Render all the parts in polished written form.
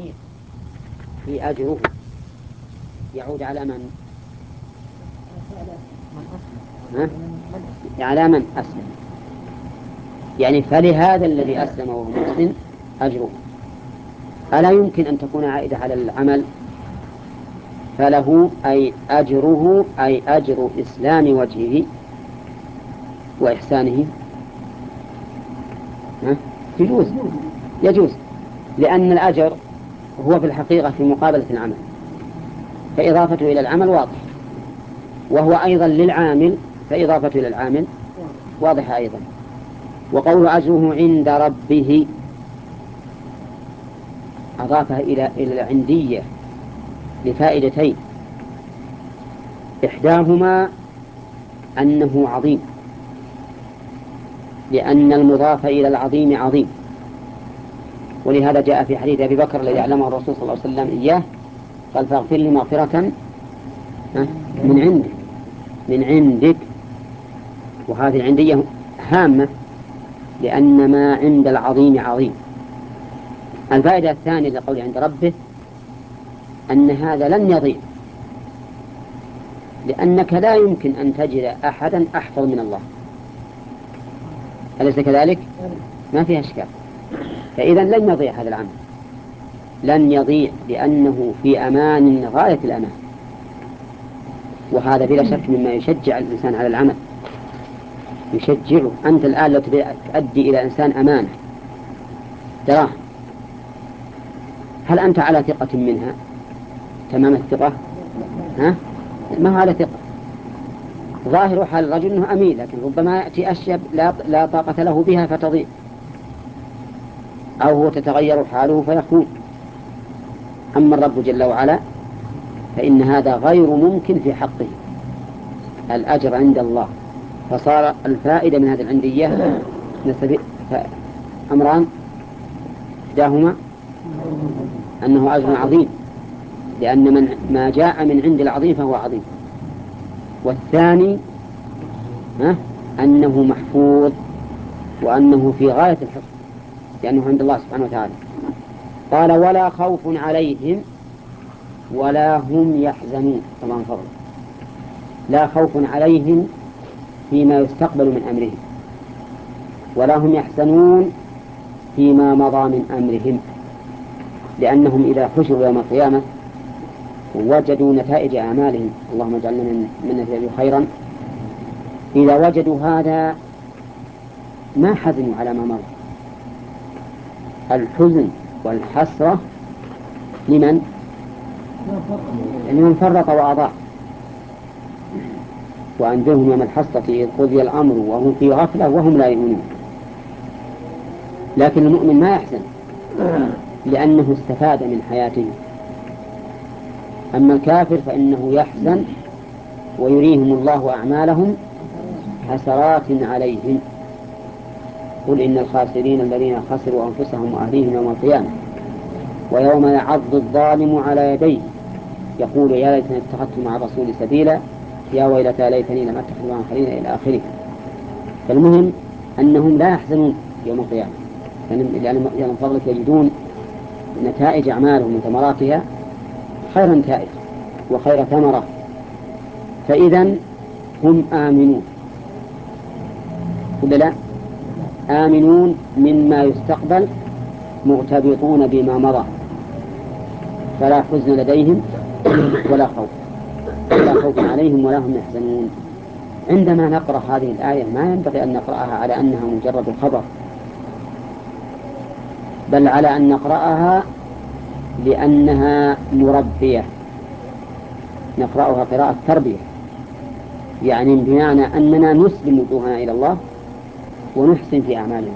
التخفيف في أجره يعود على من؟ على من أسلم، يعني فلهذا الذي أسلم وهو محسن أجره. ألا يمكن أن تكون عائدة على العمل؟ فله أي أجره أي أجر إسلام وجهه وإحسانه يجوز، لأن الأجر هو في الحقيقة في مقابلة العمل، فإضافته إلى العمل واضح، وهو أيضا للعامل فإضافته إلى العامل واضحة أيضا. وقول أجره عند ربه أضافها إلى العندية لفائدتين: إحداهما أنه عظيم، لأن المضاف إلى العظيم عظيم، ولهذا جاء في حديث أبي بكر الذي علمه الرسول صلى الله عليه وسلم إياه، قال: فاغفر لي مغفرة من عندك. وهذه العندية هامة، لأن ما عند العظيم عظيم. الفائدة الثانية لقول عند ربه أن هذا لن يضيع، لأنك لا يمكن أن تجد أحدا أحفظ من الله، أليس كذلك؟ ما فيها إشكال. فإذا لن يضيع هذا العمل، لن يضيع، لأنه في أمان غاية الأمان، وهذا بلا شك مما يشجع الإنسان على العمل، يشجعه. أنت الآن لو تؤدي إلى إنسان أمانة دراهم، هل أنت على ثقة منها تمام الثقة؟ ما هو على ثقة. ظاهر حال الرجل أنه أمين، لكن ربما يأتي أشياء لا طاقة له بها فتضيع، أو هو تتغير حاله فيخون. أما الرب جل وعلا فإن هذا غير ممكن في حقه، الأجر عند الله. فصار الفائدة من هذه العندية أمران: إحداهما أنه أجر عظيم، لأن ما جاء من عند العظيم فهو عظيم. والثاني أنه محفوظ، وأنه في غاية الحفظ، لأنه عند الله سبحانه وتعالى. قال: ولا خوف عليهم ولا هم يحزنون. طبعا فضل، لا خوف عليهم فيما يستقبل من أمرهم، ولا هم يحزنون فيما مضى من أمرهم، لأنهم إذا حشروا يوم القيامة وجدوا نتائج أعمالهم، اللهم اجعلنا من نتائج خيرا، إذا وجدوا هذا ما حزنوا على ما مضى. الحزن والحسرة لمن فرط وأضاع. وأنذرهم يوم الحسرة إذ قضي الأمر وهم في غفلة وهم لا يؤمنون. لكن المؤمن ما يحزن، لأنه استفاد من حياته. أما الكافر فإنه يحزن ويريهم الله أعمالهم حسرات عليهم. قل إن الخاسرين الذين خسروا أنفسهم وأهليهم يوم القيامة ويوم يعض الظالم على يديه يقول يا ليتني اتخذت مع الرسول سبيلا يا ويلتى ليتني لم أتخذ مع الآخرين إلى آخره. فالمهم أنهم لا يحزنون يوم القيامة، لأن فضلك يجدون نتائج أعمالهم وثمراتها خير نتائج وخير ثمرة، فإذا هم آمنون ولا لا؟ آمنون مما يستقبل، مغتبطون بما مضى، فلا حزن لديهم ولا خوف عليهم ولا هم يحزنون. عندما نقرأ هذه الآية ما ينبغي أن نقرأها على أنها مجرد خبر، بل على أن نقرأها لأنها مربية، نقرأها قراءة تربية، يعني بمعنى أننا نسلم وجوهنا إلى الله ونحسن في أعمالنا.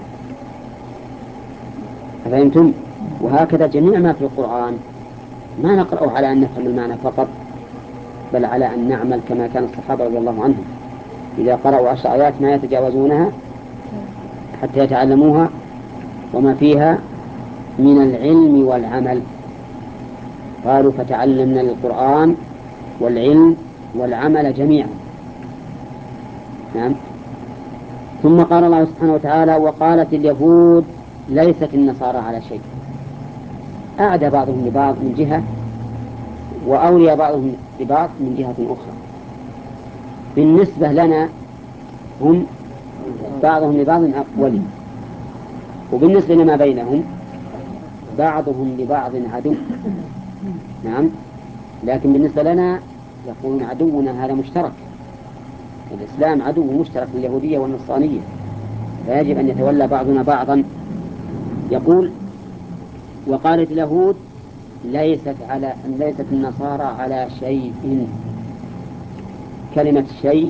فهمتم؟ وهكذا جميع ما في القرآن ما نقرأه على أن نفهم المعنى فقط، بل على أن نعمل كما كان الصحابة رضي الله عنهم إذا قرأوا 10 آيات ما يتجاوزونها حتى يتعلموها وما فيها من العلم والعمل. قالوا فتعلمنا القرآن والعلم والعمل جميعا. نعم. ثم قال الله سبحانه وتعالى: وقالت اليهود ليست النصارى على شيء. أعدى بعضهم لبعض من جهة، وأولياء بعضهم لبعض من جهة أخرى. بالنسبة لنا هم بعضهم لبعض ولي، وبالنسبة لما بينهم بعضهم لبعض عدو. نعم، لكن بالنسبة لنا يقولون عدونا هذا مشترك، الإسلام عدو مشترك لليهودية والنصرانية، فيجب أن يتولى بعضنا بعضا. يقول: وقالت اليهود ليست النصارى على شيء. كلمة شيء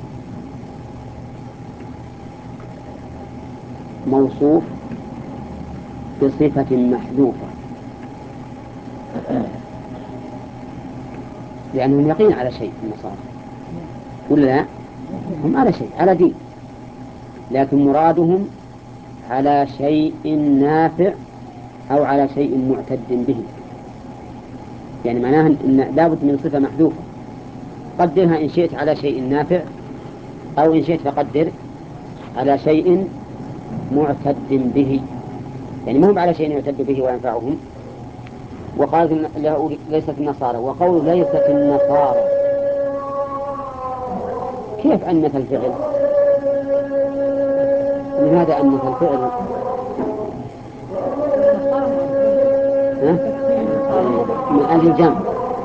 موصوف بصفة محذوفة، لأنهم يقين على شيء النصارى، ولا لا؟ هم على شيء، على دين، لكن مرادهم على شيء نافع أو على شيء معتد به. يعني معناها إن لابد من صفة محذوفة، قدرها إن شئت على شيء نافع، أو إن شئت فقدر على شيء معتد به، يعني مهم على شيء يعتد به وينفعهم. وقال ليست النصارى، وقول ليست النصارى كيف أنث الفعل؟ لماذا أنث الفعل؟ من أجل الجمع.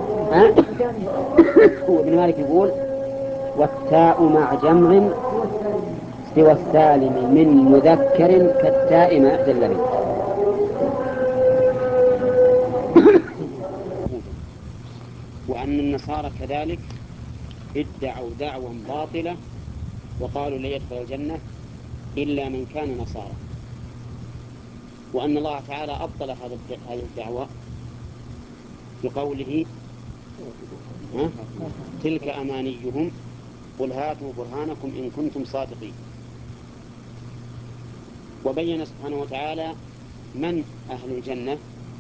وابن مالك يقول: والتاء مع جمع سوى السالم من مذكر كالتاء مع جلب. وأن النصارى كذلك ادعوا دعوى باطلة وقالوا لا يدخل الجنة إلا من كان نصارى، وأن الله تعالى أبطل هذه الدعوة بقوله: تلك أمانيهم قل هاتوا برهانكم إن كنتم صادقين. وبين سبحانه وتعالى من أهل الجنة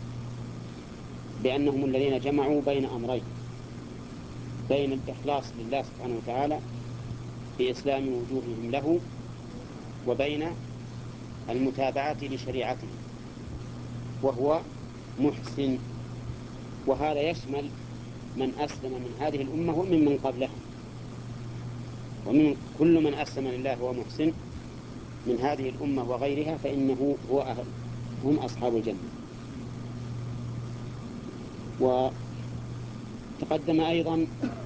بأنهم الذين جمعوا بين أمرين: بين الإخلاص لله سبحانه وتعالى بإسلام وجوههم له، وبين المتابعة لشريعته وهو محسن. وهذا يشمل من أسلم من هذه الأمة ومن قبلها، ومن كل من أسلم لله وهو محسن من هذه الأمة وغيرها فإنه هم أصحاب الجنة. وتقدم أيضا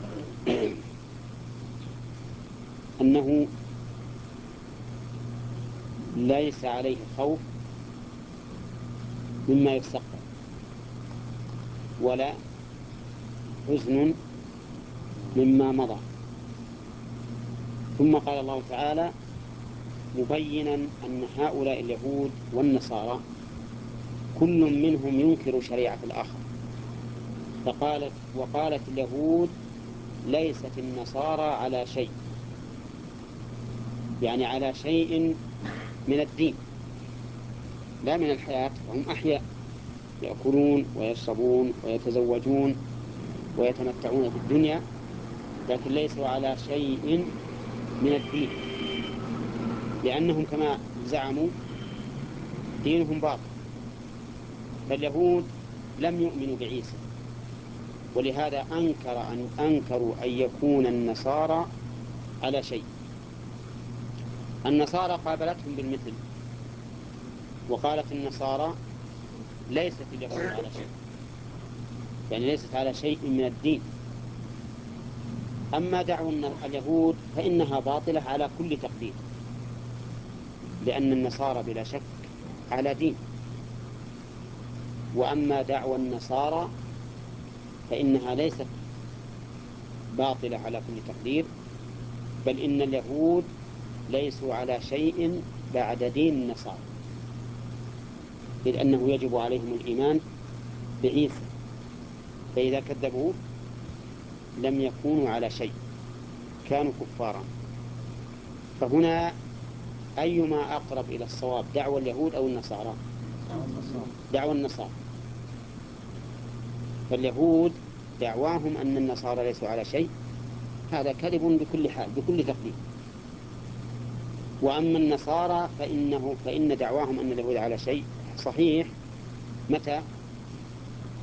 أنه ليس عليه خوف مما يستقبل ولا حزن مما مضى. ثم قال الله تعالى مبينا أن هؤلاء اليهود والنصارى كل منهم ينكر شريعة الآخر، وقالت اليهود ليست النصارى على شيء، يعني على شيء من الدين لا من الحياة، فهم أحياء يأكلون ويشربون ويتزوجون ويتمتعون في الدنيا، لكن ليسوا على شيء من الدين، لأنهم كما زعموا دينهم باطل. فاليهود لم يؤمنوا بعيسى، ولهذا أنكروا أن يكون النصارى على شيء. النصارى قابلتهم بالمثل وقالت النصارى ليست اليهود على شيء، يعني ليست على شيء من الدين. أما دعوى اليهود فإنها باطلة على كل تقدير، لأن النصارى بلا شك على دين. وأما دعوى النصارى فإنها ليست باطلة على كل تقدير، بل إن اليهود ليسوا على شيء بعد دين النصارى، إذ أنه يجب عليهم الإيمان بعيسى، فإذا كذبوه لم يكونوا على شيء، كانوا كفارا. فهنا أيما أقرب إلى الصواب، دعوى اليهود أو النصارى؟ دعوى النصارى. فاليهود دعواهم أن النصارى ليسوا على شيء، هذا كذب بكل حال بكل تقدير. وأما النصارى فإن دعواهم أن اليهود على شيء صحيح متى؟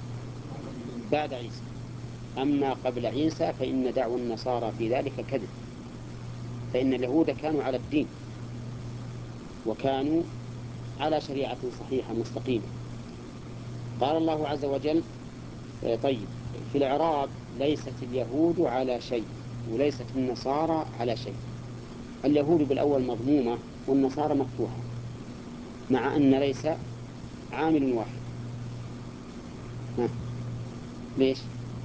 بعد عيسى. أما قبل عيسى فإن دعوى النصارى في ذلك كذب، فإن اليهود كانوا على الدين وكانوا على شريعة صحيحة مستقيمة. قال الله عز وجل: طيب، في الإعراب: ليست اليهود على شيء وليست النصارى على شيء. اليهود بالأول مضمومة والنصارى مفتوحة، مع أن ليس عامل واحد. ليش؟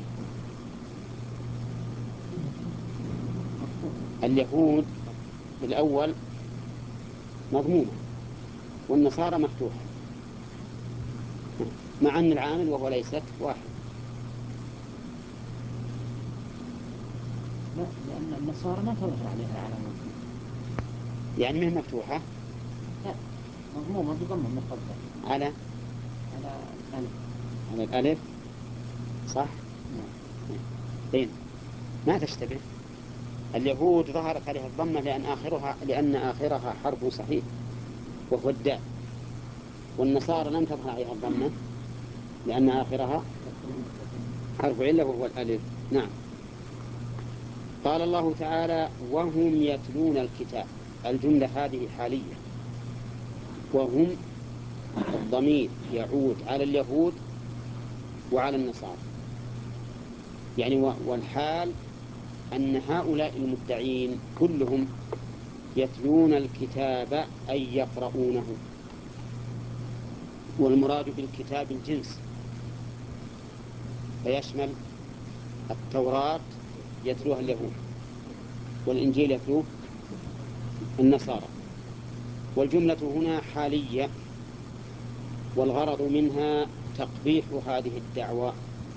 اليهود بالأول مضمومة والنصارى مفتوحة، مع أن العامل وهو ليست واحد. لا، لأن النصارى ما تظهر عليها علامات، يعني مهما مفتوحة. لا، مضمومة بضم مقدر على الألف. على الألف، صح؟ إيه؟ ما تشتبه. اليهود ظهرت عليها الضمة لأن آخرها حرف صحيح وهو الدال، والنصارى لم تظهر عليها الضمة لأن آخرها حرف علة وهو الألف. نعم. قال الله تعالى: وهم يتلون الكتاب. الجملة هذه حالية، وهم الضمير يعود على اليهود وعلى النصارى، يعني والحال أن هؤلاء المدعين كلهم يتلون الكتاب أي يقرؤونه، والمراد بالكتاب الجنس، فيشمل التوراة يتلوها اليهود، والإنجيل يتلوه النصارى. والجملة هنا حالية، والغرض منها تقبيح هذه الدعوة.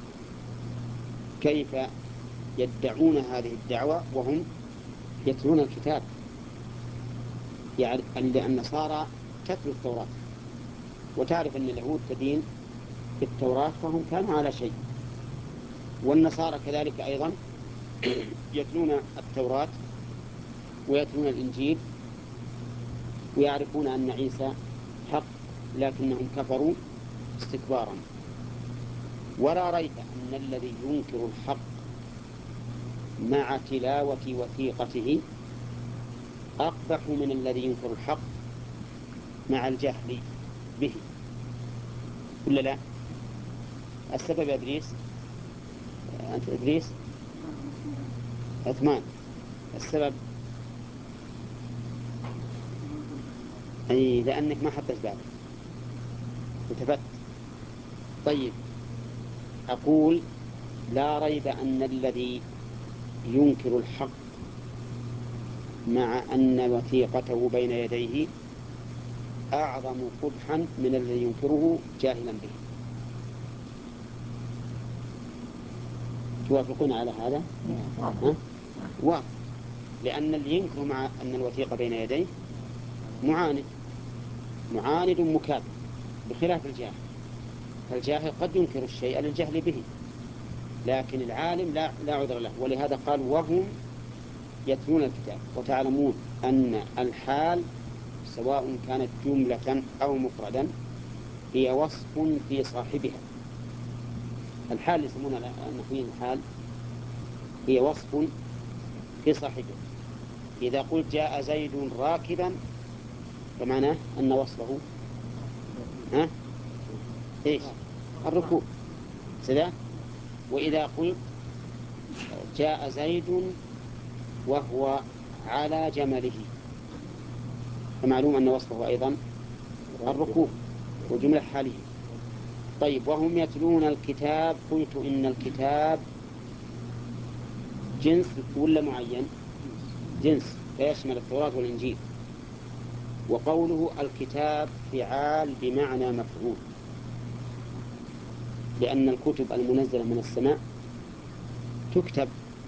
كيف يدعون هذه الدعوة وهم يتلون الكتاب؟ يعني النصارى تتلو التوراة، وتعرف أن اليهود تدين بالتوراة فهم كانوا على شيء، والنصارى كذلك أيضا يتلون التوراة ويتلون الإنجيل ويعرفون أن عيسى حق، لكنهم كفروا استكبارا. ولا ريب أن الذي ينكر الحق مع تلاوة وثيقته أقبح من الذي ينكر الحق مع الجهل به، ولا لا؟ السبب يا إدريس، أنت إدريس عثمان، السبب أي لأنك ما حطيت بالك وتفت. طيب، أقول: لا ريب أن الذي ينكر الحق مع أن وثيقته بين يديه أعظم قبحا من الذي ينكره جاهلا به. توافقون على هذا؟ واضح. لأن اللي ينكر مع أن الوثيقة بين يديه معاند مكابر، بخلاف الجاهل. فالجاهل قد ينكر الشيء للجهل به، لكن العالم لا عذر له. ولهذا قال: وهم يتلون الكتاب. وتعلمون أن الحال سواء كانت جملة أو مفردا هي وصف في صاحبها. الحال يسمونها النحويين الحال هي وصف في صاحبه. إذا قلت: جاء زيد راكبا، فمعناه أن وصفه إيش؟ الركوب. سذا. وإذا قلت: جاء زيد وهو على جمله، فمعلوم أن وصفه أيضا الركوب، وجملة حالية. طيب، وهم يتلون الكتاب. قلت إن الكتاب جنس ولا معين؟ جنس، فيشمل التوراة والإنجيل. وقوله الكتاب فعال بمعنى مفعول، لأن الكتب المنزلة من السماء تكتب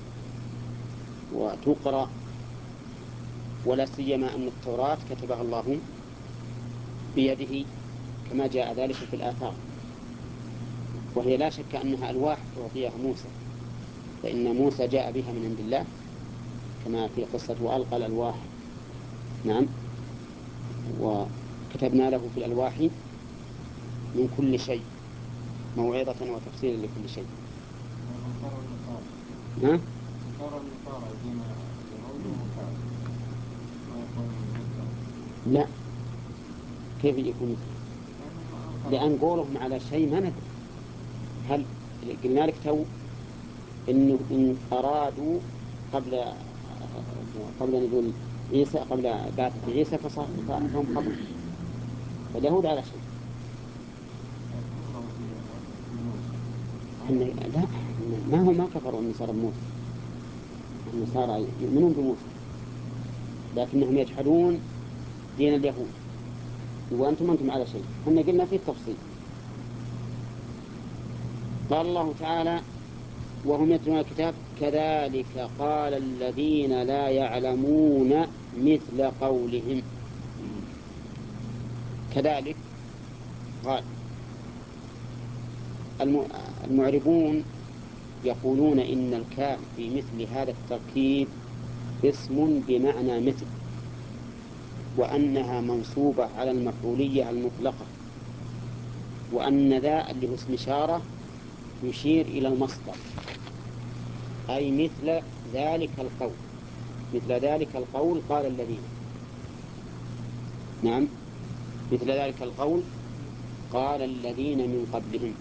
وتقرأ، ولا سيما أن التوراة كتبها الله بيده كما جاء ذلك في الآثار، وهي لا شك أنها ألواح أعطيها موسى، فإن موسى جاء بها من عند الله كما في قصة وألقى الألواح. نعم. وكتبنا له في الألواح من كل شيء موعظة وتفصيلا لكل شيء. ها؟ ترى النصارى دين اليهود ومكان ويكون مثله. لا، كيف يكون مثله؟ لأن قولهم على شيء ما ندري. هل قلنا لك تو إنه إن أرادوا قبل نزول عيسى، قبل بعثة عيسى، فهم خطأ. فاليهود على شيء. لا، ما كفروا النصارى بموسى. النصارى يؤمنون بموسى لكنهم يجحدون دين اليهود، وأنتم على شيء. احنا قلنا فيه التفصيل. قال الله تعالى: وهم يتلون الكتاب كذلك قال الذين لا يعلمون مثل قولهم. كذلك قال. المعربون يقولون إن الكاف في مثل هذا التركيب اسم بمعنى مثل، وأنها منصوبة على المفعولية المطلقة، وأن ذا اللي هو اسم إشارة يشير إلى المصدر، أي مثل ذلك القول. مثل ذلك القول قال الذين. نعم، مثل ذلك القول قال الذين من قبلهم.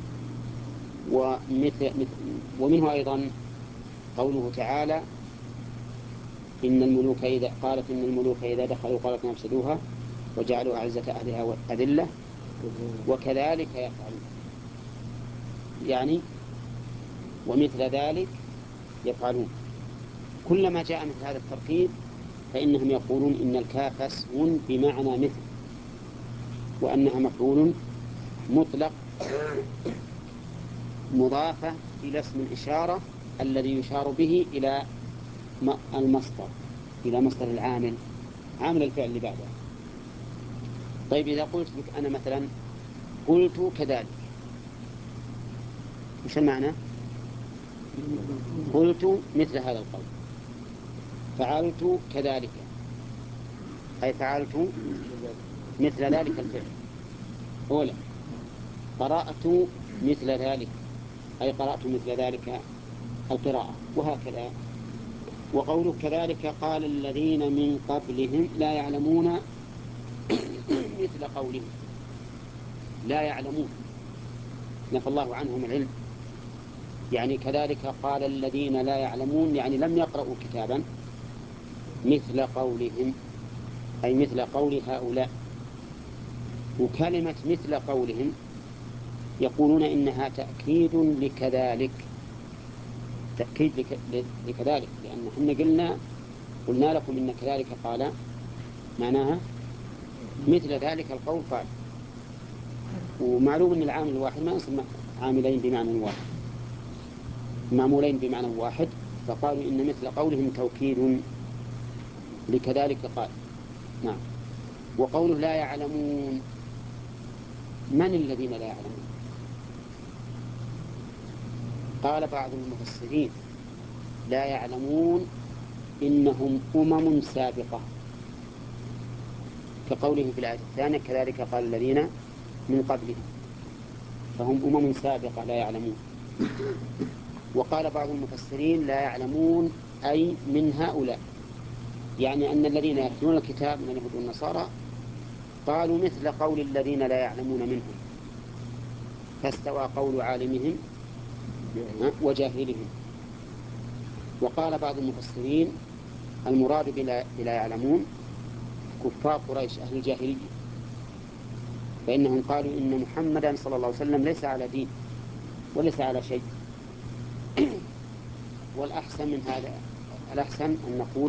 ومنه أيضا قوله تعالى: إن الملوك إذا دخلوا قرية أفسدوها وجعلوا أعزة أهلها أذلة وكذلك يفعلون. يعني ومثل ذلك يفعلون. كلما جاء مثل هذا التركيب فإنهم يقولون إن الكاف اسم بمعنى مثل، وأنها مفعول مطلق مضافة إلى اسم الإشارة الذي يشار به إلى المصدر، إلى مصدر العامل، عامل الفعل اللي بعده. طيب إذا قلت لك أنا مثلا قلت كذلك، وش المعنى؟ قلت مثل هذا القول. فعلت كذلك أي فعلت مثل ذلك الفعل. أولا قرأت مثل ذلك أي قرأت مثل ذلك القراءة، وهكذا. وقوله كذلك قال الذين من قبلهم لا يعلمون مثل قولهم. لا يعلمون، نفى الله عنهم العلم. يعني كذلك قال الذين لا يعلمون، يعني لم يقرأوا كتابا مثل قولهم، أي مثل قول هؤلاء. وكلمة مثل قولهم يقولون إنها تأكيد لكذلك، تأكيد لكذلك، لأن احنا قلنا لكم إن كذلك قال معناها مثل ذلك القول قال. ومعلوم أن العامل الواحد ما يصل عاملين بمعنى واحد، معمولين بمعنى واحد، فقالوا إن مثل قولهم توكيد لكذلك قال. نعم. وقوله لا يعلمون، من الذين لا يعلمون؟ قال بعض المفسرين لا يعلمون إنهم أمم سابقة، كقوله في الآية الثانية كذلك قال الذين من قبلهم، فهم أمم سابقة لا يعلمون. وقال بعض المفسرين لا يعلمون أي من هؤلاء، يعني أن الذين يتلون الكتاب من اليهود والنصارى قالوا مثل قول الذين لا يعلمون منهم، فاستوى قول عالمهم وجاهلهم. وقال بعض المفسرين المراد بلا يعلمون كفار قريش أهل الجاهلية، فإنهم قالوا إن محمدا صلى الله عليه وسلم ليس على دين وليس على شيء. والأحسن من هذا، الأحسن أن نقول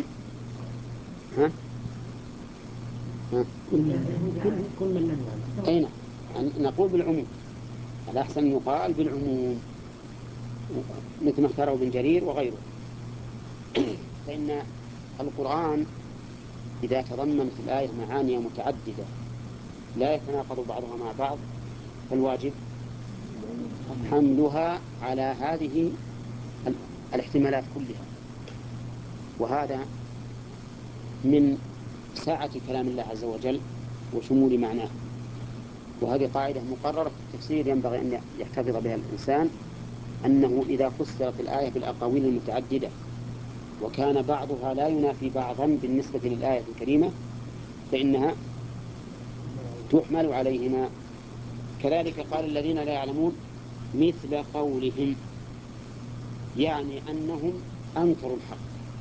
كل من لم يعلم. أين نقول بالعموم، الأحسن أن يقال بالعموم مثل ما اختاره ابن جرير وغيره. فإن القرآن إذا تضمن في الآية معاني متعددة لا يتناقض بعضها مع بعض، فالواجب حملها على هذه الاحتمالات كلها. وهذا من سعة كلام الله عز وجل وشمول معناه. وهذه قاعدة مقررة في التفسير ينبغي أن يحتفظ بها الإنسان، أنه إذا فسرت الآية بالأقاويل المتعددة وكان بعضها لا ينافي بعضا بالنسبة للآية الكريمة فإنها تحمل عليهما. كذلك قال الذين لا يعلمون مثل قولهم، يعني أنهم أنكروا الحق،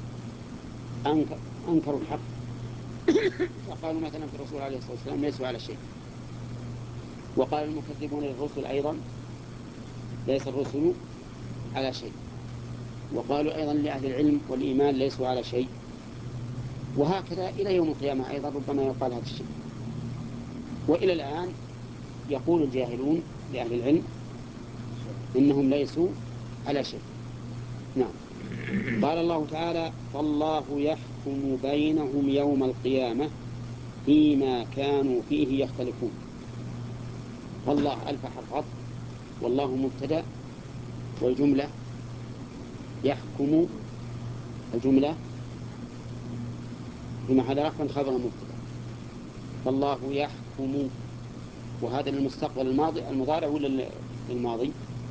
أنكروا الحق فقالوا مثلا في الرسول عليه الصلاة والسلام ليسوا على شيء. وقال المكذبون للرسل أيضا ليس الرسل على شيء. وقالوا أيضا لأهل العلم والإيمان ليسوا على شيء. وهكذا إلى يوم القيامة أيضا ربما يقال هذا الشيء. وإلى الآن يقول الجاهلون لأهل العلم إنهم ليسوا على شيء. نعم. قال الله تعالى فالله يحكم بينهم يوم القيامة فيما كانوا فيه يختلفون. فالله ألف حرف عطف، والله مبتدأ، والجملة يحكم الجملة في محل رفع خبر مبتدأ. فالله يحكم، وهذا للمستقبل المضارع ولا للماضي؟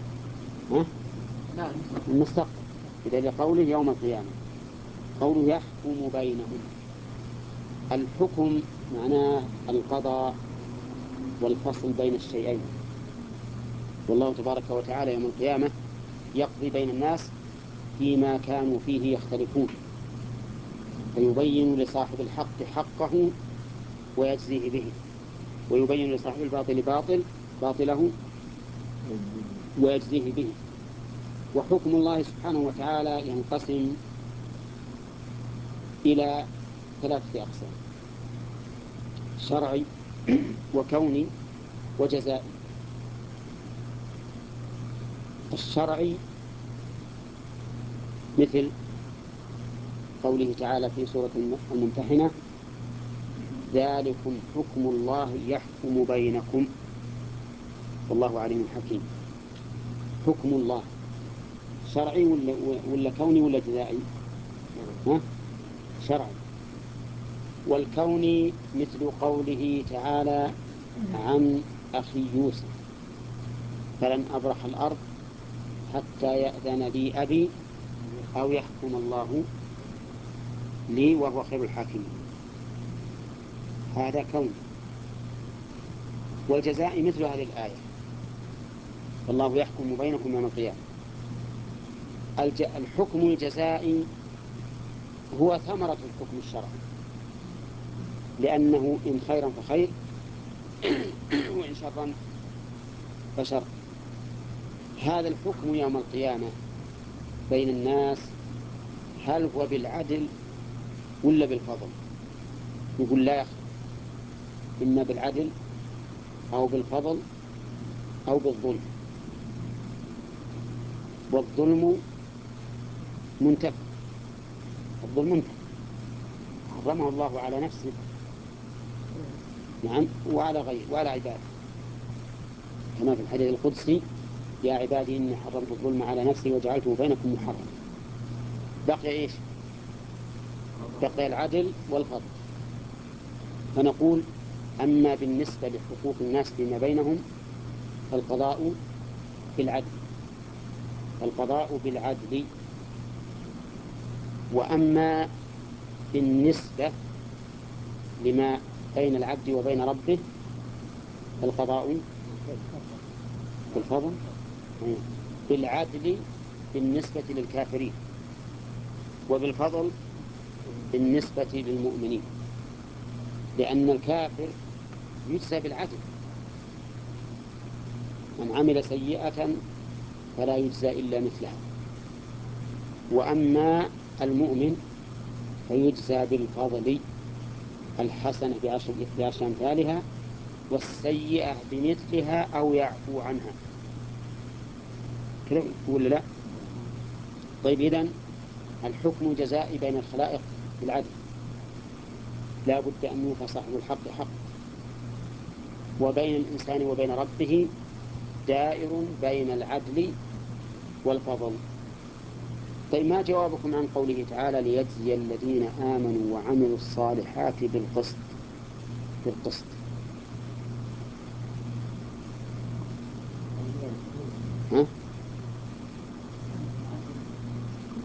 لا المستقبل، إذا لقوله يوم القيامة قوله يحكم بينهم. الحكم معناه القضاء والفصل بين الشيئين. والله تبارك وتعالى يوم القيامة يقضي بين الناس فيما كانوا فيه يختلفون، فيبين لصاحب الحق حقه ويجزيه به، ويبين لصاحب الباطل باطله ويجزيه به. وحكم الله سبحانه وتعالى ينقسم إلى 3 أقسام: شرعي وكوني وجزائي. الشرعي مثل قوله تعالى في سورة الممتحنة ذلكم حكم الله يحكم بينكم والله عليم حكيم. حكم الله شرعي ولا كوني ولا جزائي؟ شرعي. والكوني مثل قوله تعالى عن أخي يوسف فلن أبرح الأرض حتى يأذن لي أبي أو يحكم الله لي وهو خير الحاكمين. هذا كوني. والجزاء مثل هذه الآية والله يحكم بينكم يوم القيامة. الحكم الجزائي هو ثمرة الحكم الشرعي، لأنه إن خيرا فخير وإن شرا فشر. هذا الحكم يوم القيامة بين الناس هل هو بالعدل ولا بالفضل؟ يقول لا يخلو، إما بالعدل أو بالفضل أو بالظلم. والظلم منتفى، الظلم منتفى حرمه الله على نفسه نعم وعلى غيره وعلى عباده، كما في الحديث القدسي يا عبادي إني حرمت الظلم على نفسي وجعلته بينكم محرما. بقي إيش؟ بقي العدل والفضل. فنقول أما بالنسبة لحقوق الناس فيما بينهم فالقضاء بالعدل، القضاء بالعدل. وأما بالنسبة لما بين العبد وبين ربه فالقضاء بالفضل بالعدل بالنسبة للكافرين، وبالفضل بالنسبة للمؤمنين، لأن الكافر يجزى بالعدل، من عمل سيئة فلا يجزى إلا مثلها. وأما المؤمن فيجزى بالفضل، الحسنة بعشر أمثالها والسيئة بمثلها أو يعفو عنها. كذا ولا لا؟ طيب إذن الحكم الجزائي بين الخلائق بالعدل لا بد أن يوفى صاحب الحق حق. وبين الإنسان وبين ربه دائر بين العدل والفضل. طيب ما جوابكم عن قوله تعالى ليجزي الذين آمنوا وعملوا الصالحات بالقسط؟ بالقسط ها؟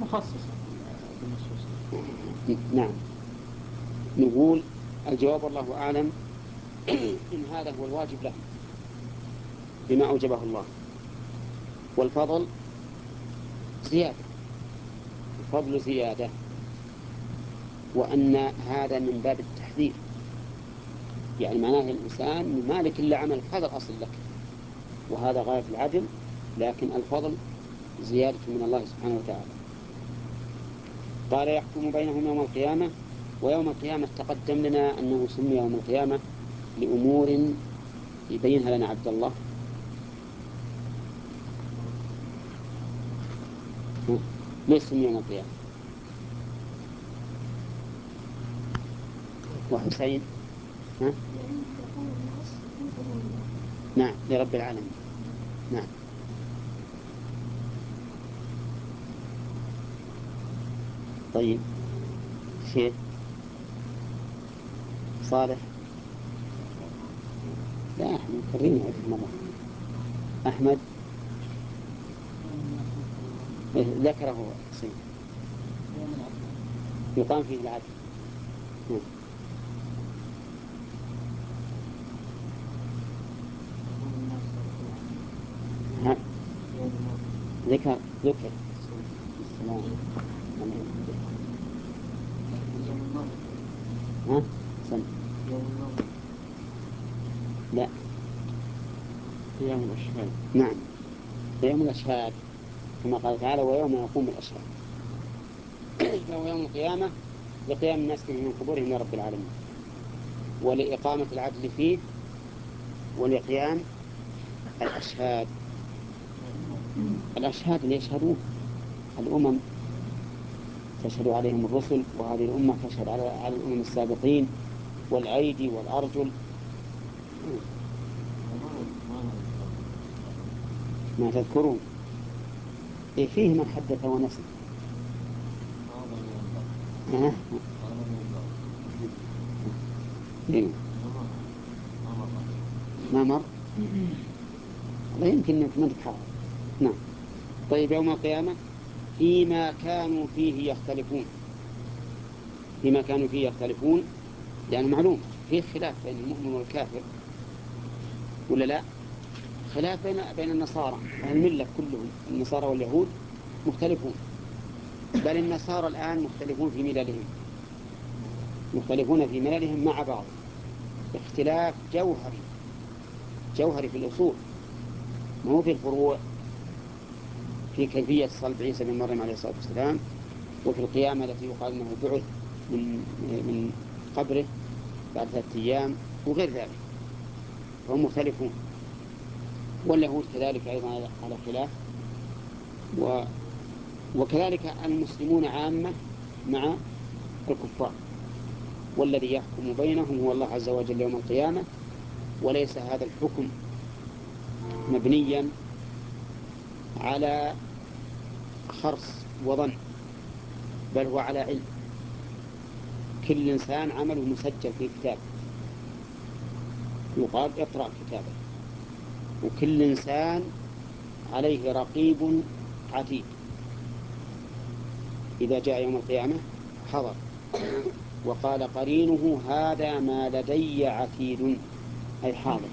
مخصصة بالنصوص. نعم. نقول الجواب والله أعلم إن هذا هو الواجب له بما أوجبه الله، والفضل زيادة، الفضل زيادة، وأن هذا من باب التحذير، يعني معناه الإنسان مالك إلا عملك، هذا الأصل لك، وهذا غاية العدل، لكن الفضل زيادة من الله سبحانه وتعالى. قال يحكم بينهم يوم القيامة. ويوم القيامة تقدم لنا أنه سمي يوم القيامة لأمور يبينها لنا عبد الله. ليش سمي يوم القيامة؟ وحسين نعم لرب العالمين. نعم. طيب شيء صالح؟ لا احنا مكررين هذه المرة. أحمد ذكره حسين يقام فيه العدل. ذكر السلام. ها؟ سم. لا قيام الأشهاد. نعم يوم الأشهاد كما قال تعالى ويوم يقوم الأشهاد. فهو يوم القيامة لقيام الناس فيه من قبورهم لرب العالمين، ولإقامة العدل فيه، ولقيام الأشهاد. الأشهاد اللي يشهدون الأمم تشهد عليهم الرسل، وهذه الأمة تشهد على الأمم السابقين، والأيدي والأرجل. ما تذكرون إيه فيه من حدث ونسي. ما مر لا يمكن أنك ما تحاول. نعم. طيب يوم القيامة فيما كانوا فيه يختلفون. فيما كانوا فيه يختلفون يعني معلوم فيه خلاف بين المؤمن والكافر ولا لا؟ خلاف بين النصارى، الملة كلهم النصارى واليهود مختلفون، بل النصارى الآن مختلفون في مللهم، مختلفون في مللهم مع بعض اختلاف جوهري في الأصول، ما هو في الفروع، في كيفية صلب عيسى بن مريم عليه الصلاة والسلام، وفي القيامة التي يقال أنه بعث من قبره بعد 3 أيام وغير ذلك، فهم مختلفون. واليهود كذلك أيضا على خلاف، وكذلك المسلمون عامة مع الكفار. والذي يحكم بينهم هو الله عز وجل يوم القيامة، وليس هذا الحكم مبنيا على خرص وظن، بل هو على علم. كل إنسان عمله مسجل في كتاب يقال اقرأ كتابه، وكل إنسان عليه رقيب عتيد إذا جاء يوم القيامة حضر وقال قرينه هذا ما لدي عتيد، أي حاضر.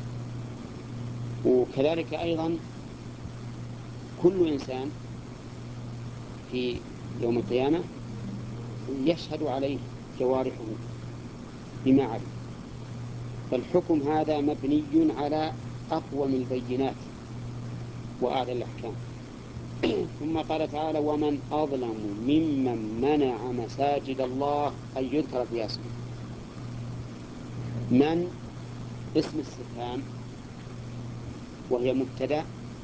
وكذلك أيضا كل إنسان في يوم القيامة يشهد عليه جوارحه بما علم، فالحكم هذا مبني على أقوم البينات وأعلى الأحكام. ثم قال تعالى ومن أظلم ممن منع مساجد الله أن يذكر فيها اسمه. من اسم استفهام وهي مبتدأ،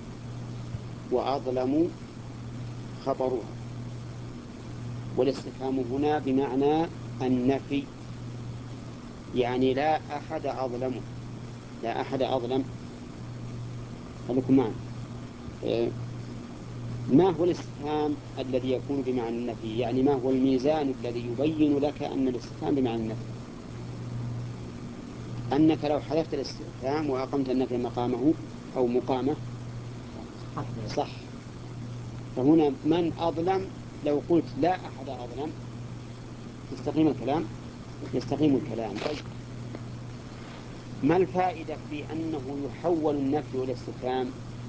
وأظلم خبرها، والاستفهام هنا بمعنى النفي، يعني لا أحد أظلمه، لا أحد أظلم. خليكم معنا. ما هو الاستفهام الذي يكون بمعنى النفي؟ يعني ما هو الميزان الذي يبين لك أن الاستفهام بمعنى النفي؟ أنك لو حذفت الاستفهام وأقمت النفي مقامه أو مقامه صح. فهنا من أظلم لو قلت لا أحد أظلم يستقيم الكلام. يستقيم الكلام. طيب، ما الفائدة في أنه يحول النفي إلى استفهام؟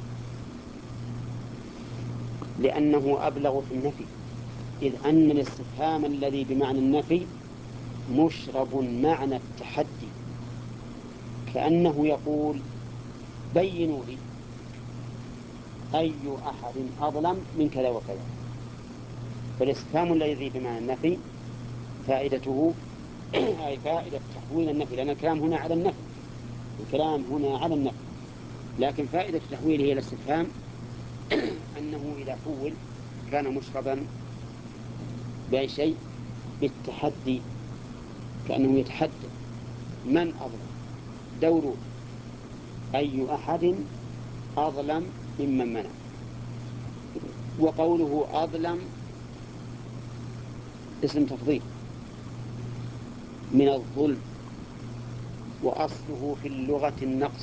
لأنه أبلغ في النفي، إذ أن الاستفهام الذي بمعنى النفي مشرب معنى التحدي، كأنه يقول بينوا لي أي أحد أظلم من كذا وكذا. فالاستفهام الذي بمعنى النفي فائدته أي فائدة تحويل النفي، لأن الكلام هنا على النفي، الكلام هنا على النفي، لكن فائدة تحويله إلى الاستفهام أنه إذا حول كان مشربا بأي شيء؟ بالتحدي، كأنه يتحدى من أظلم. دور أي أحد أظلم ممن منع. وقوله أظلم اسم تفضيل من الظلم، وأصله في اللغة النقص،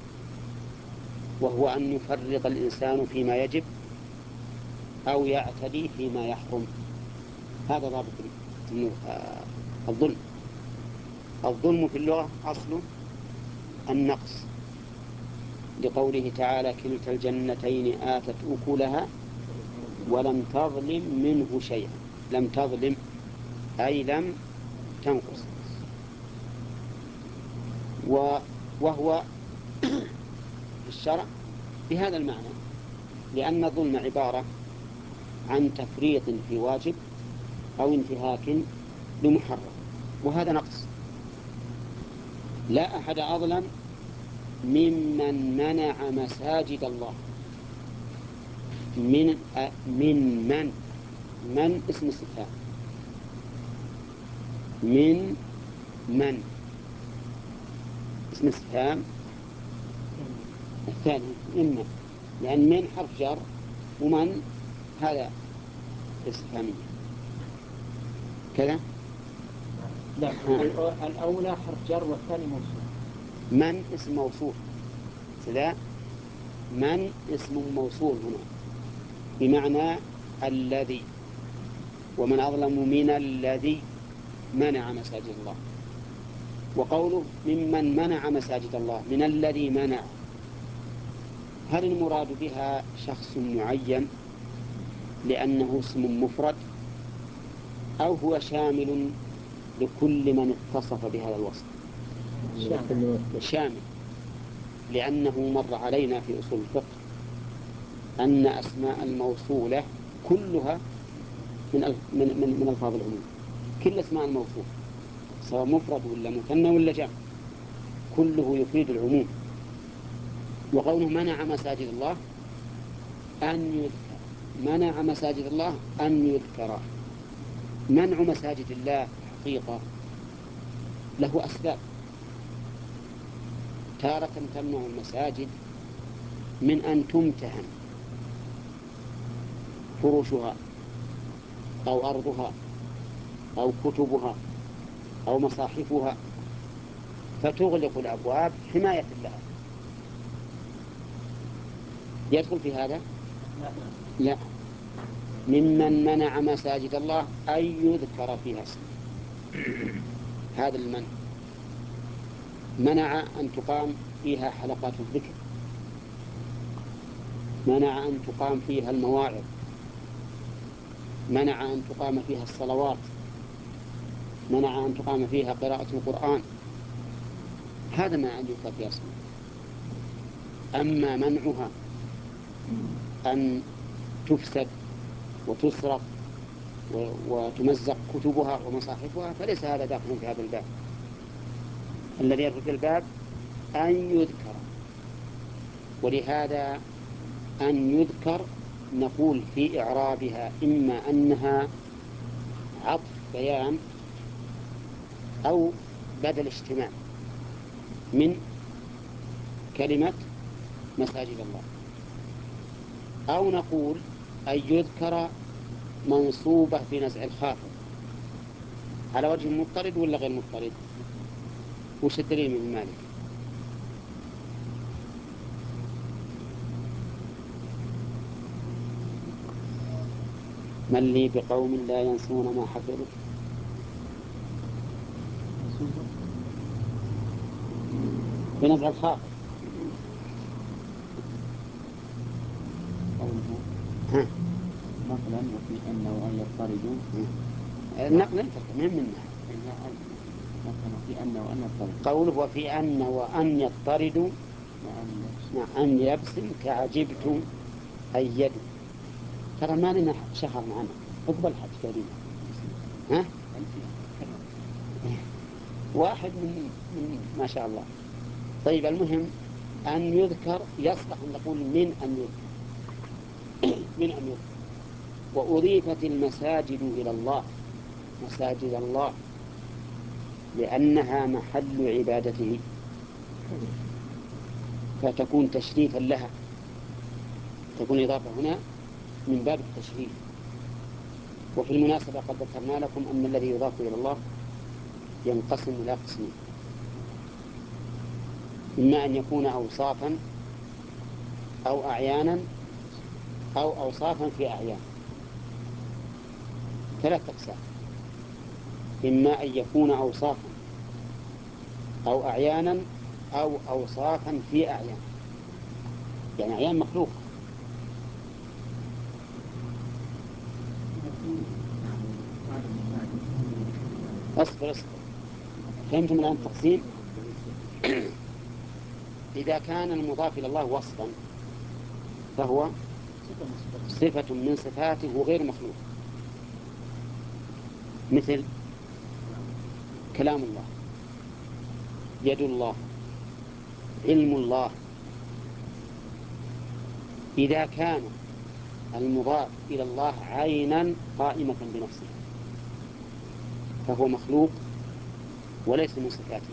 وهو أن يفرط الإنسان فيما يجب أو يعتدي فيما يحرم. هذا ضابط الظلم. الظلم في اللغة أصله النقص، لقوله تعالى كلتا الجنتين آتت أكلها ولم تظلم منه شيئا. لم تظلم أي لم تنقص. وهو في الشرع بهذا المعنى، لأن الظلم عبارة عن تفريط في واجب أو انتهاك لمحرم، وهذا نقص. لا أحد أظلم ممن منع مساجد الله. من اسم استفهام. من اسم استفهام الثاني ممن، لأن من حرف جر ومن هذا استفهامية كذا. لا، الأولى حرف جر والثاني موصول. من اسم موصول، لا، من اسم موصول هنا بمعنى الذي، ومن أظلم من الذي منع مساجد الله. وقوله ممن منع مساجد الله، من الذي منع، هل المراد بها شخص معين لأنه اسم مفرد، أو هو شامل لكل من اتصف بهذا الوصف؟ شامل، لأنه مر علينا في أصول الفقه أن أسماء الموصولة كلها من ألفاظ العموم. كل أسماء الموصول سواء مفرد ولا مثنى ولا جمع كله يفيد العموم. وقوله منع مساجد الله أن يذكر، منع مساجد الله أن يذكر. منع مساجد الله حقيقة له أسباب. تارة تمنع المساجد من أن تمتهن فروشها أو أرضها أو كتبها أو مصاحفها، فتغلق الأبواب حماية لها. يدخل في هذا؟ لا. ممن منع مساجد الله أن يذكر فيها اسمه، هذا المنع. منع أن تقام فيها حلقات الذكر، منع أن تقام فيها المواعظ، منع أن تقام فيها الصلوات، منع أن تقام فيها قراءة القرآن. هذا ما أن يذكر فيها اسمه. أما منعها أن تفسد وتسرق وتمزق كتبها ومصاحفها فليس هذا داخل في هذا الباب. الذي يدخل في الباب أن يذكر. ولهذا أن يذكر نقول في إعرابها إما أنها عطف بيان أو بدل اجتماع من كلمة مساجد الله، أو نقول أن يذكر منصوبة بنزع الخافض على وجه مضطرد ولا غير مضطرد. وش الدليل من مالك؟ من لي بقوم لا ينسون ما حفظوا. بنزع الخافض. ها. نقلا وفي أن وأن يضطردوا. النقل انت مهم منها. وفي أن وأن يضطردوا. قوله وفي أن وأن يضطردوا أن يبس كعجبت أيدوا. ترى ما لنا شهر معنا عقب الحج تقريبا. ها؟ واحد من ما شاء الله. طيب المهم أن يذكر يصلح أن نقول من أن يذكر من أن يذكر. وأضيفت المساجد إلى الله، مساجد الله، لأنها محل عبادته، فتكون تشريفا لها، تكون إضافة هنا من باب التشريف. وفي المناسبة قد ذكرنا لكم أن الذي يضاف إلى الله ينقسم إلى قسمين: إما أن يكون أوصافا أو أعيانا أو أوصافا في أعيان. 3 أقسام: إما أن يكون أوصافا أو أعيانا أو أوصافا في أعيان، يعني أعيان مخلوقة. أصبر فهمتم الآن التقسيم؟ إذا كان المضاف إلى الله وصفا فهو صفة من صفاته غير مخلوق، مثل كلام الله، يد الله، علم الله. إذا كان المضاف إلى الله عينا قائمة بنفسه فهو مخلوق وليس من صفاته،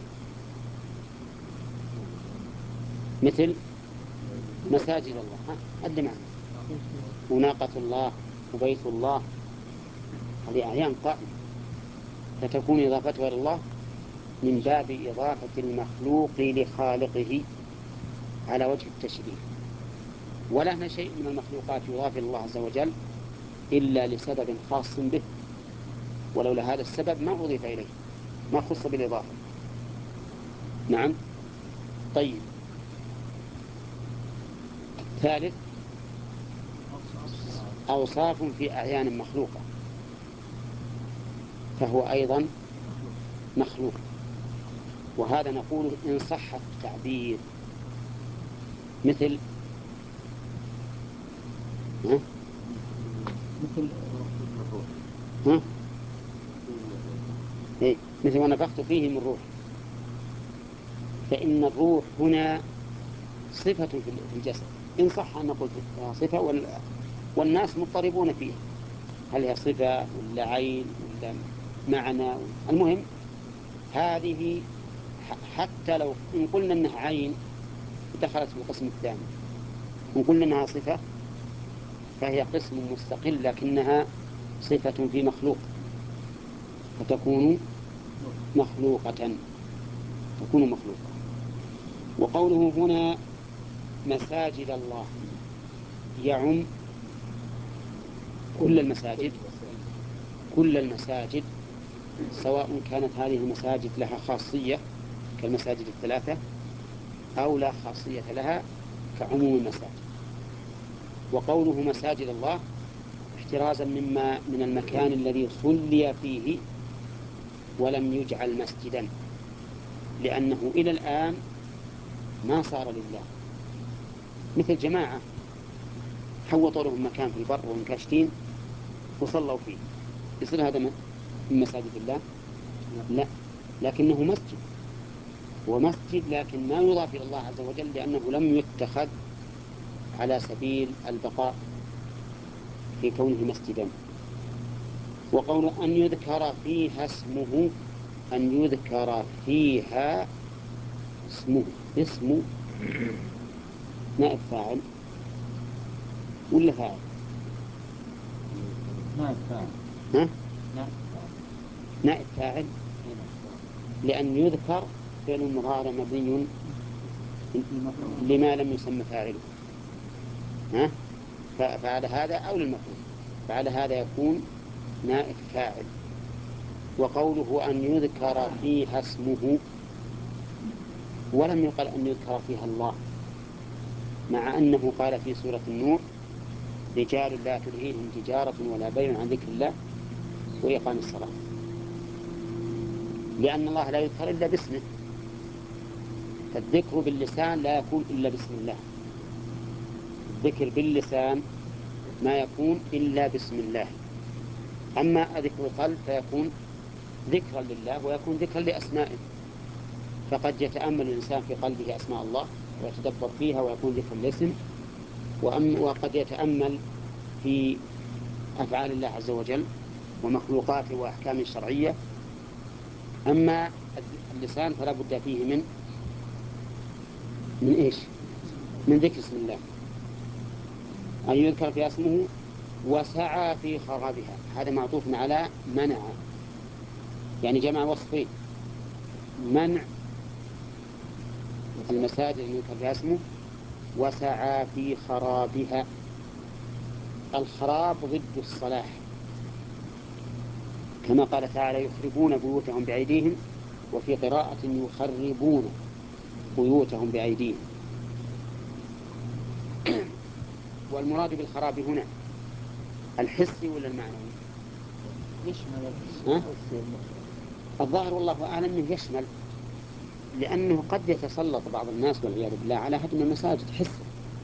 مثل مساجد الله. أدل معنا وناقة الله وبيت الله، هذه أعيان قائمة، فتكون إضافتها إلى الله من باب إضافة المخلوق لخالقه على وجه التشريف. ولا هنا شيء من المخلوقات يضاف إلى الله عز وجل إلا لسبب خاص به، ولولا هذا السبب ما أضيف إليه، ما خص بالإضافة. نعم. طيب، ثالث: أوصاف في أعيان مخلوقة، فهو أيضا مخلوق، وهذا نقول إن صح التعبير، مثل مثل ونفخت فيه من روح، فإن الروح هنا صفة في الجسد، إن صح أن نقول صفة، والناس مضطربون فيها، هل هي صفة ولا عين ولا معنى. المهم هذه حتى لو إن قلنا أنها عين دخلت في القسم الثاني، إن قلنا أنها صفة فهي قسم مستقل لكنها صفة في مخلوق فتكون مخلوقة، تكون مخلوقة. وقوله هنا مساجد الله يعم كل المساجد، كل المساجد، سواء كانت هذه المساجد لها خاصية كالمساجد 3 أو لا خاصية لها كعموم المساجد. وقوله مساجد الله احترازا من المكان الذي صلي فيه ولم يجعل مسجدا، لأنه إلى الآن ما صار لله، مثل جماعة حوطوا لهم مكان في البر وهم كاشتين وصلوا فيه، يصير هذا من مساجد الله؟ لا، لكنه مسجد، هو مسجد لكن ما يضاف إلى الله عز وجل لأنه لم يتخذ على سبيل البقاء في كونه مسجدا. وقول أن يذكر فيها اسمه، أن يذكر فيها اسمه، اسم نائب فاعل ولا فاعل؟ نائب فاعل. ها؟ نائب فاعل، لأن يذكر فعل مضارع مبني لما لم يسمى فاعله، ها؟ فعل هذا أو للمفعول. فعلى هذا يكون نائب فاعل. وقوله أن يذكر فيها اسمه، ولم يقل أن يذكر فيها الله، مع أنه قال في سورة النور: رجال لا تلهيهم تجارة ولا بيع عن ذكر الله وإقام الصلاة، لأن الله لا يذكر إلا باسمه، فالذكر باللسان لا يكون إلا باسم الله. الذكر باللسان ما يكون إلا باسم الله، أما ذكر القلب فيكون ذكرا لله ويكون ذكرا لأسمائه، فقد يتأمل الإنسان في قلبه أسماء الله ويتدبر فيها ويكون ذكرا لاسم، وقد يتأمل في أفعال الله عز وجل ومخلوقاته وأحكامه الشرعية. أما اللسان فلا بد فيه من إيش؟ من ذكر اسم الله، أن يذكر في اسمه وسعى في خرابها. هذا معطوف على منع، يعني جمع وصفين: منع المساجد أن يذكر في اسمه، وسعى في خرابها. الخراب ضد الصلاح، كما قال تعالى: يخربون بيوتهم بأيديهم، وفي قراءة يخربون بيوتهم بأيديهم. والمراد بالخراب هنا الحسي ولا المعنوي؟ يشمل الظاهر والله أعلم أنه يشمل، لأنه قد يتسلط بعض الناس والعياذ بالله على هدم المساجد حسا.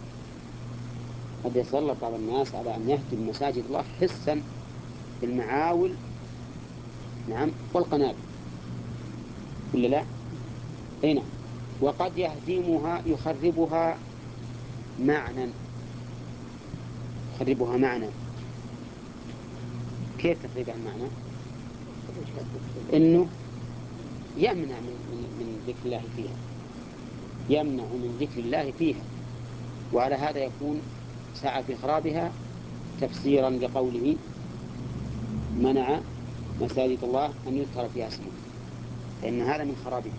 قد يتسلط بعض الناس على أن يهدم مساجد الله حسا بالمعاول، نعم، والقنابل، ولا لا؟ أي نعم. وقد يهدمها يخربها معنى. يخربها معنى، كيف تخريبها المعنى؟ إنه يمنع من ذكر الله فيها، يمنع من ذكر الله فيها. وعلى هذا يكون سعى في خرابها تفسيرا لقوله: منع مساجد الله أن يذكر فيها اسمه، فإن هذا من خرابها.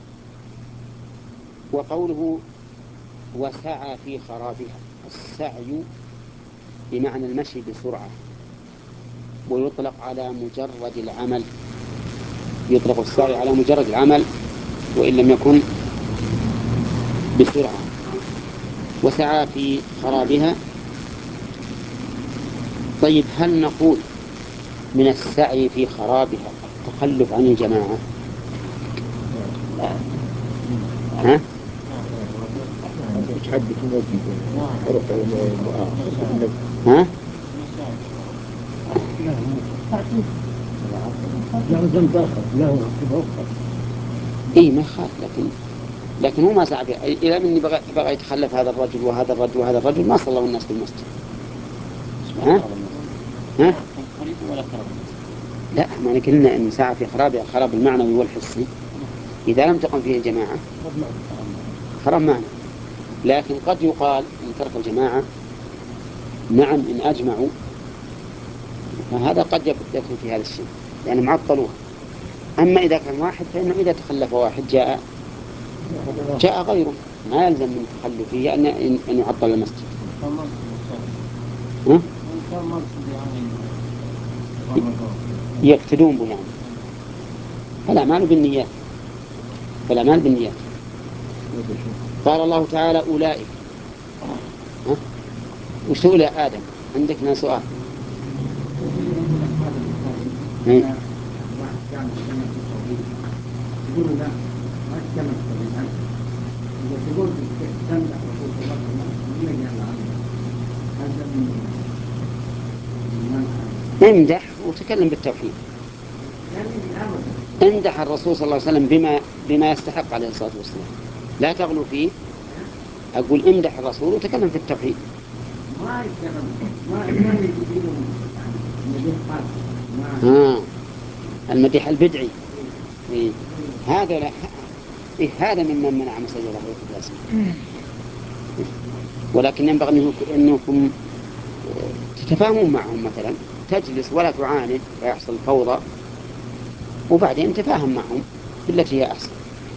وقوله وسعى في خرابها، السعي بمعنى المشي بسرعة، ويطلق على مجرد العمل، يطلق السعي على مجرد العمل وإن لم يكن بسرعة. وسعى في خرابها. طيب، هل نقول من السعي في خرابها التخلف عن الجماعة؟ ها؟ ها؟ إيه ما خاف، لكن هو ما سعى فيه. إذا مني بغى يتخلف هذا الرجل وهذا الرجل وهذا الرجل، ما صلوا الناس في المسجد. ها؟ ها؟ لا، ما قلنا إن سعى في خرابها الخراب المعنوي والحسي. إذا لم تقم فيه الجماعة خراب معنى. لكن قد يقال إن ترك الجماعة، نعم إن أجمعوا، فهذا قد يكون في هذا الشيء يعني معطلوه. أما إذا كان واحد فإنه إذا تخلف واحد جاء غيره، ما يلزم من تخلفه أن يعطل المسجد. يقتدون به يعني. فالأعمال بالنيات، فالأعمال بالنيات. قال الله تعالى: أولئك. وسئل يا آدم، عندك سؤال؟ امدح وتكلم بالتوحيد. امدح الرسول صلى الله عليه وسلم بما يستحق عليه الصلاة والسلام، لا تغلو فيه. أقول امدح الرسول وتكلم في التوحيد. المديح البدعي. هذا لا، هذا ممن منع مساجد الله في اسمه. ولكن ينبغي أنكم تتفاهمون معهم، مثلا تجلس ولا تعاند فيحصل فوضى، وبعدين تفاهم معهم بالتي هي أحسن.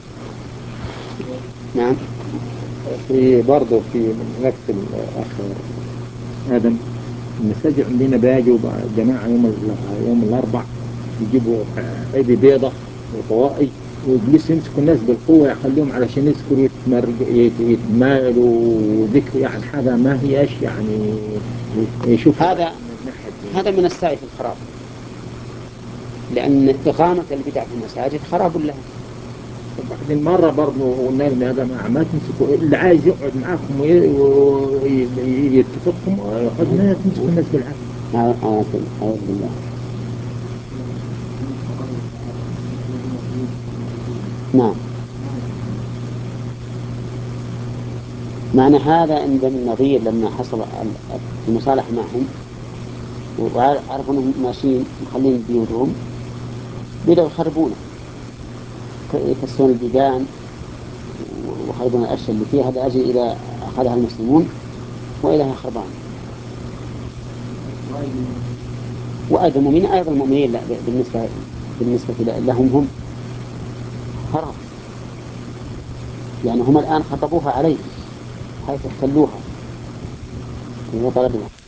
نعم. في برضو في نفس الأخ آدم المساجد عندنا بيجوا جماعة يوم الأربع يجيبوا عيد بيضة وطوائي ويجلسوا يمسكوا الناس بالقوة يخليهم علشان يذكروا يتمالوا وذكر يعني حاجة ما هيش يعني يشوف هذا من السعي في الخراب، لأن إقامة البدع في المساجد خراب لها. بعدين مرة برضه قلنا لهم يا جماعة ما تمسكوا اللي عايز يقعد معاكم ويتفقكم يقعد، ما تمسكوا الناس بالعافية. أعوذ بالله. نعم، معنى هذا عند النظير لما حصل المصالحة معهم وعرفوا أنهم ماشيين مخلين بيوتهم، بدأوا يخربونه، يكسرون البيبان ويخربون الأشياء اللي فيها لأجل إذا أخذها المسلمون وإلى خربان. وأيضا المؤمنين أيضا المؤمنين لا بالنسبة لهم هم حرام، يعني هم الآن خطبوها عليه حيث احتلوها وطردوها.